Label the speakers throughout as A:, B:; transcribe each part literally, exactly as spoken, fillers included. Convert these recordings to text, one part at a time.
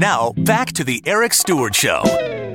A: Now, back to the Eric Stewart Show.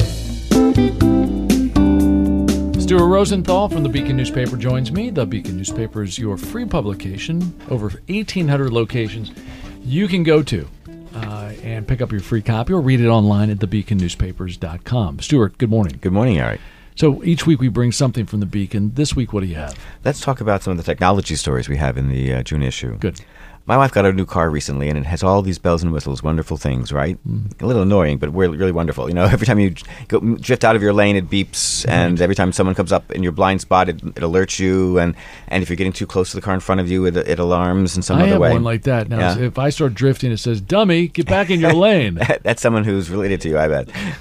B: Stuart Rosenthal from the Beacon Newspaper joins me. The Beacon Newspaper is your free publication, over eighteen hundred locations you can go to uh, and pick up your free copy or read it online at the beacon newspapers dot com. Stuart, good morning.
C: Good morning, Eric.
B: So each week we bring something from the Beacon. This week, what do you have?
C: Let's talk about some of the technology stories we have in the uh, June issue.
B: Good.
C: My wife got a new car recently, and it has all these bells and whistles, wonderful things, right? Mm. A little annoying, but really, really wonderful. You know, every time you go, drift out of your lane, it beeps, right. And every time someone comes up in your blind spot, it, it alerts you, and, and if you're getting too close to the car in front of you, it, it alarms in some
B: I
C: other
B: have
C: way.
B: one like that. Now,
C: Yeah.
B: if I start drifting, it says, "Dummy, get back in your lane."
C: That's someone who's related to you, I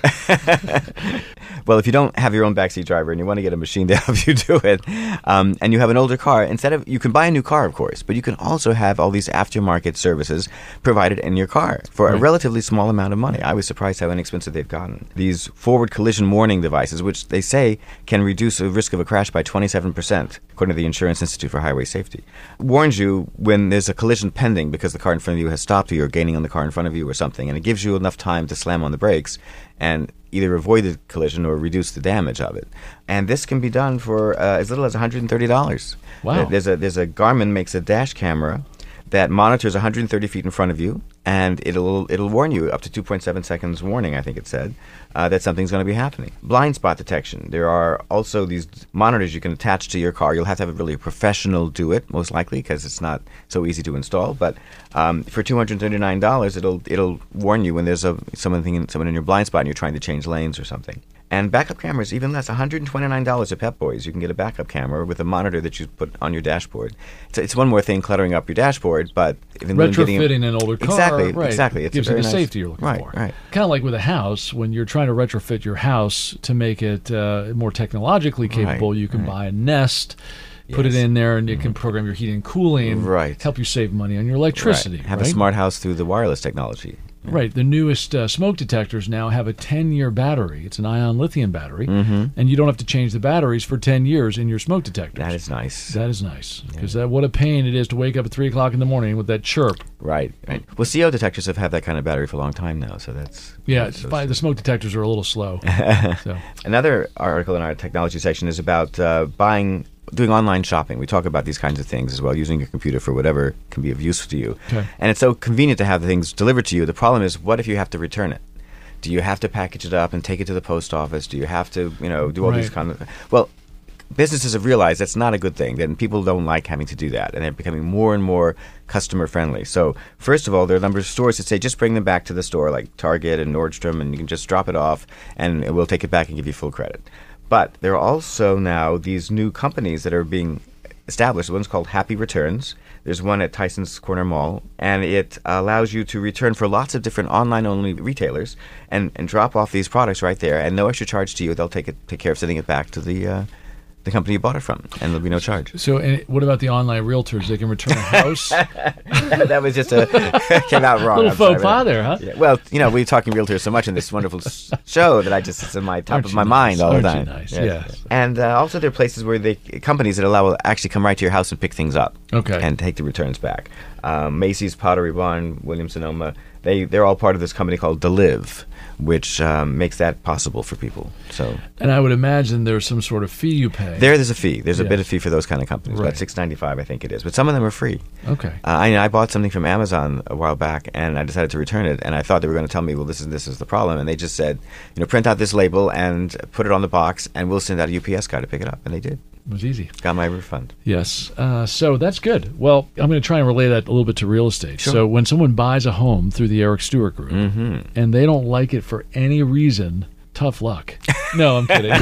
C: bet. Well, if you don't have your own backseat driver and you want to get a machine to help you do it, um, and you have an older car, instead of you can buy a new car, of course, but you can also have all these aftermarket services provided in your car for
B: right.
C: a relatively small amount of money. I was surprised how inexpensive they've gotten. These forward collision warning devices, which they say can reduce the risk of a crash by twenty-seven percent, according to the Insurance Institute for Highway Safety, warns you when there's a collision pending because the car in front of you has stopped or you're gaining on the car in front of you or something, and it gives you enough time to slam on the brakes and either avoid the collision or reduce the damage of it. And this can be done for uh, as little as one hundred thirty dollars.
B: Wow.
C: There's a, there's a Garmin makes a dash camera that monitors one hundred thirty feet in front of you, and it'll it'll warn you up to two point seven seconds warning, I think it said, uh, that something's going to be happening. Blind spot detection. There are also these monitors you can attach to your car. You'll have to have a really professional do it, most likely, because it's not so easy to install. But um, for two hundred thirty-nine dollars, it'll it'll warn you when there's a someone in, someone in your blind spot and you're trying to change lanes or something. And backup cameras, even less, one hundred twenty-nine dollars at Pep Boys. You can get a backup camera with a monitor that you put on your dashboard. It's, it's one more thing cluttering up your dashboard, but even
B: retrofitting
C: getting,
B: an older car,
C: exactly,
B: right,
C: exactly, it's
B: gives you the
C: nice,
B: safety you're looking
C: right,
B: for.
C: Right,
B: kind of like with a house, when you're trying to retrofit your house to make it uh, more technologically capable,
C: right,
B: you can
C: right.
B: buy a Nest. Put
C: Yes.
B: it in there, and you can program your heating and cooling.
C: Right.
B: Help you save money on your electricity.
C: Right. Have
B: right?
C: a smart house through the wireless technology.
B: Right. The newest uh, smoke detectors now have a ten-year battery. It's an ion lithium battery,
C: Mm-hmm.
B: and you don't have to change the batteries for ten years in your smoke detectors.
C: That is nice.
B: That is nice, because that what a pain it is to wake up at three o'clock in the morning with that chirp.
C: Right, right. Well, C O detectors have had that kind of battery for a long time now, so that's...
B: Yeah,
C: that's
B: it's
C: so
B: fine. The smoke detectors are a little slow. so.
C: Another article in our technology section is about uh, buying... doing online shopping. We talk about these kinds of things as well, using your computer for whatever can be of use to you.
B: Okay.
C: And it's so convenient to have the things delivered to you. The problem is, what if you have to return it? Do you have to package it up and take it to the post office? Do you have to, you know, do all
B: Right.
C: these kind of... Well, businesses have realized that's not a good thing, and people don't like having to do that, and they're becoming more and more customer friendly. So, first of all, there are a number of stores that say just bring them back to the store, like Target and Nordstrom, and you can just drop it off, and we'll take it back and give you full credit. But there are also now these new companies that are being established. One's called Happy Returns. There's one at Tyson's Corner Mall, and it allows you to return for lots of different online-only retailers and, and drop off these products right there, and no extra charge to you. They'll take it, take care of sending it back to the uh, the company you bought it from, and there'll be no charge.
B: So, and what about the online realtors? They can return a house.
C: That was just a came out wrong.
B: A little
C: I'm
B: faux
C: sorry,
B: pas
C: but-
B: there, huh?
C: Yeah, well, you know, we're talking realtors so much in this wonderful s- show that I just it's in my top
B: Aren't
C: of
B: you
C: my
B: nice?
C: mind all the
B: Aren't
C: time.
B: you nice? Yes.
C: And uh, also, there are places where they companies that allow will actually come right to your house and pick things up.
B: Okay.
C: And take the returns back. Um, Macy's, Pottery Barn, Williams Sonoma, they they're all part of this company called Deliv, which um, makes that possible for people. So
B: And I would imagine there's some sort of fee you pay.
C: there, there's a fee. There's
B: Yeah.
C: a bit of fee for those kind of companies.
B: Right.
C: About six ninety-five, I think it is. But some of them are free.
B: Okay.
C: Uh, I, I bought something from Amazon a while back, and I decided to return it. And I thought they were going to tell me, well, this is this is the problem. And they just said, you know, print out this label and put it on the box, and we'll send out a U P S guy to pick it up. And they did.
B: It was easy.
C: Got my refund.
B: Yes. Uh, so that's good. Well, I'm going to try and relay that a little bit to real estate.
C: Sure.
B: So when someone buys a home through the Eric Stewart Group
C: Mm-hmm.
B: and they don't like it for any reason, tough luck. No, I'm kidding.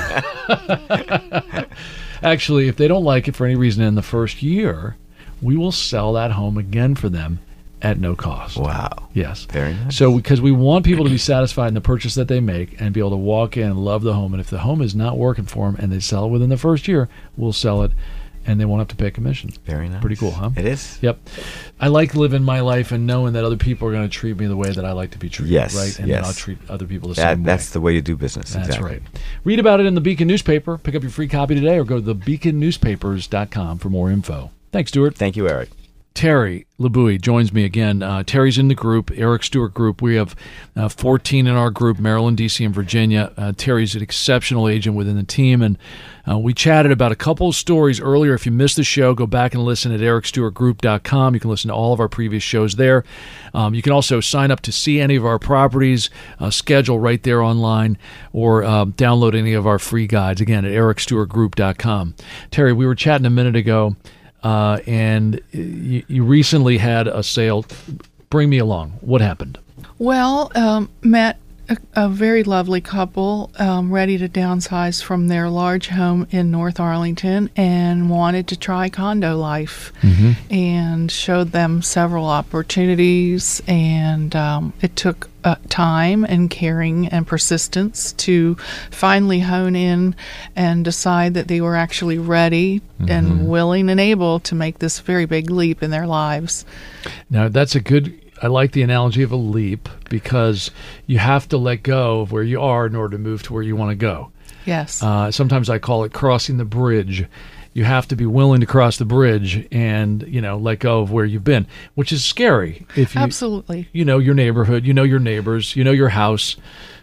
B: Actually, if they don't like it for any reason in the first year, we will sell that home again for them at no cost.
C: Wow.
B: Yes.
C: Very nice.
B: So because we want people to be satisfied in the purchase that they make and be able to walk in and love the home. And if the home is not working for them and they sell it within the first year, we'll sell it and they won't have to pay commission.
C: Very nice.
B: Pretty cool, huh?
C: It is.
B: Yep. I like living my life and knowing that other people are going to treat me the way that I like to be treated.
C: Yes,
B: Right? And
C: yes.
B: then I'll treat other people the
C: That,
B: same
C: that's
B: way.
C: the way to do business.
B: That's
C: exactly.
B: right. Read about it in the Beacon newspaper. Pick up your free copy today or go to the beacon newspapers dot com for more info. Thanks, Stuart.
C: Thank you, Eric.
B: Terry Labouie joins me again. Uh, Terry's in the group, Eric Stewart Group. We have uh, fourteen in our group, Maryland, D C, and Virginia. Uh, Terry's an exceptional agent within the team, and uh, we chatted about a couple of stories earlier. If you missed the show, go back and listen at eric stewart group dot com. You can listen to all of our previous shows there. Um, you can also sign up to see any of our properties, uh, schedule right there online, or uh, download any of our free guides, again, at eric stewart group dot com. Terry, we were chatting a minute ago, Uh, and you, you recently had a sale. Bring me along. What happened?
D: Well, um, met a, a very lovely couple um, ready to downsize from their large home in North Arlington and wanted to try condo life, mm-hmm. and showed them several opportunities. And um, it took uh, time and caring and persistence to finally hone in and decide that they were actually ready mm-hmm. and willing and able to make this very big leap in their lives.
B: Now, that's a good... I like the analogy of a leap, because you have to let go of where you are in order to move to where you want to go.
D: Yes.
B: Uh, sometimes I call it crossing the bridge. You have to be willing to cross the bridge and, you know, let go of where you've been, which is scary. If you,
D: Absolutely.
B: You know your neighborhood, you know your neighbors, you know your house.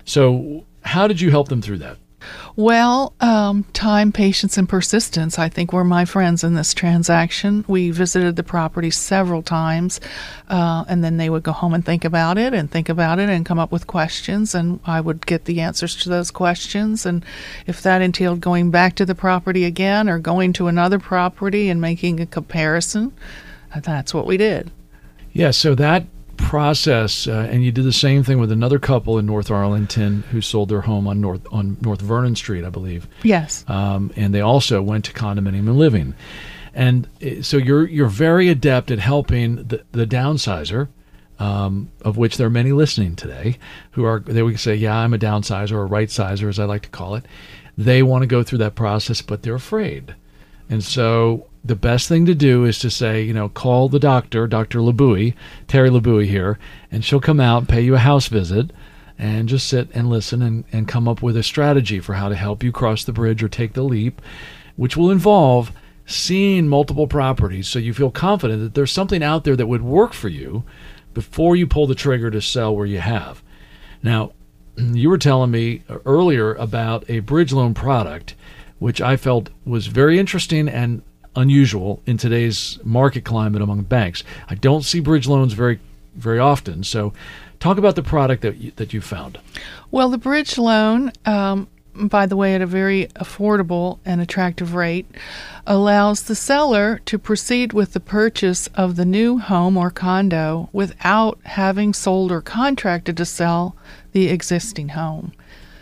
B: So how did you help them through that?
D: Well, um, time, patience, and persistence, I think, were my friends in this transaction. We visited the property several times, uh, and then they would go home and think about it and think about it and come up with questions, and I would get the answers to those questions. And if that entailed going back to the property again or going to another property and making a comparison, that's what we did.
B: Yeah, so that process, uh, and you did the same thing with another couple in North Arlington who sold their home on North on North Vernon Street, I believe.
D: Yes.
B: Um, and they also went to condominium and living, and so you're you're very adept at helping the, the downsizer, um, of which there are many listening today, who are they would say, yeah, I'm a downsizer or a right sizer, as I like to call it. They want to go through that process, but they're afraid, and so the best thing to do is to say, you know, call the doctor, Doctor Labouie, Terry Labouie here, and she'll come out, pay you a house visit, and just sit and listen and, and come up with a strategy for how to help you cross the bridge or take the leap, which will involve seeing multiple properties so you feel confident that there's something out there that would work for you before you pull the trigger to sell where you have. Now, you were telling me earlier about a bridge loan product, which I felt was very interesting and unusual in today's market climate among banks. I don't see bridge loans very very often. So talk about the product that you, that you found.
D: Well, the bridge loan, um, by the way, at a very affordable and attractive rate, allows the seller to proceed with the purchase of the new home or condo without having sold or contracted to sell the existing home,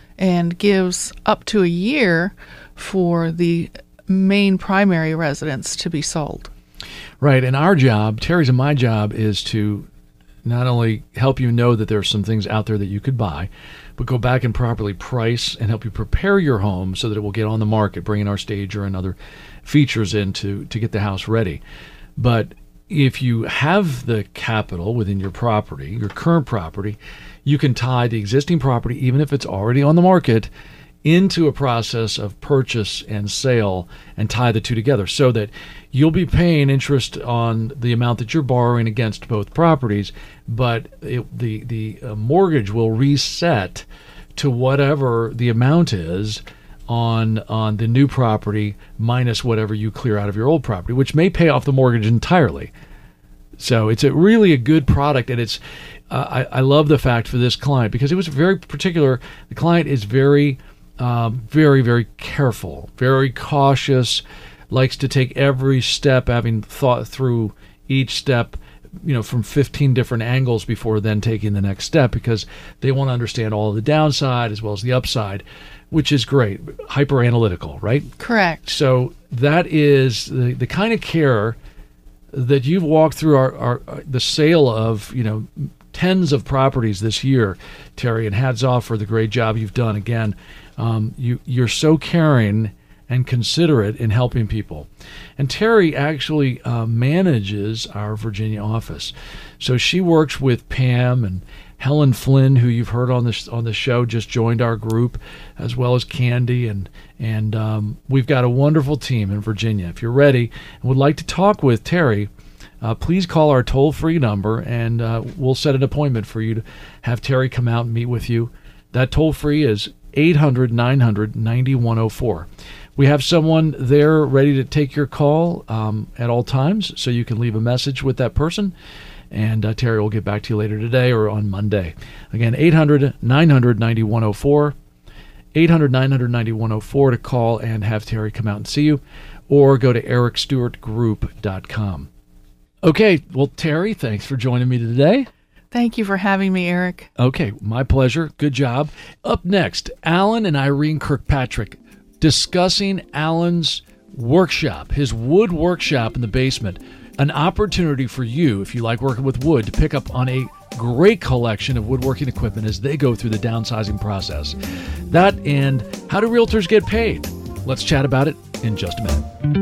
D: and gives up to a year for the main primary residence to be sold.
B: Right, and our job, Terry's and my job, is to not only help you know that there are some things out there that you could buy, but go back and properly price and help you prepare your home so that it will get on the market, bringing our stager and other features in to, to get the house ready. But if you have the capital within your property, your current property, you can tie the existing property, even if it's already on the market, into a process of purchase and sale and tie the two together so that you'll be paying interest on the amount that you're borrowing against both properties, but it, the, the uh, mortgage will reset to whatever the amount is on on the new property minus whatever you clear out of your old property, which may pay off the mortgage entirely. So it's a really a good product, and it's uh, I, I love the fact for this client because it was very particular. The client is very Um, very, very careful, very cautious, likes to take every step, having thought through each step, you know, from fifteen different angles before then taking the next step, because they want to understand all of the downside as well as the upside, which is great. Hyper analytical, right?
D: Correct.
B: So that is the, the kind of care that you've walked through our, our, our the sale of, you know, tens of properties this year, Terry, and hats off for the great job you've done. Again, um, you, you're so caring and considerate in helping people. And Terry actually uh, manages our Virginia office. So she works with Pam and Helen Flynn, who you've heard on this on the show, just joined our group, as well as Candy, and and um, we've got a wonderful team in Virginia. If you're ready and would like to talk with Terry, uh, please call our toll-free number, and uh, we'll set an appointment for you to have Terry come out and meet with you. That toll-free is eight hundred, nine hundred, ninety-one oh four. We have someone there ready to take your call um, at all times, so you can leave a message with that person, and uh, Terry will get back to you later today or on Monday. Again, eight hundred, nine hundred, ninety-one oh four, eight hundred, nine hundred, ninety-one oh four to call and have Terry come out and see you, or go to eric stewart group dot com. Okay, well, Terry, thanks for joining me today.
D: Thank you for having me, Eric.
B: Okay, my pleasure. Good job. Up next, Alan and Irene Kirkpatrick discussing Alan's workshop, his wood workshop in the basement. An opportunity for you, if you like working with wood, to pick up on a great collection of woodworking equipment as they go through the downsizing process. That and how do realtors get paid? Let's chat about it in just a minute.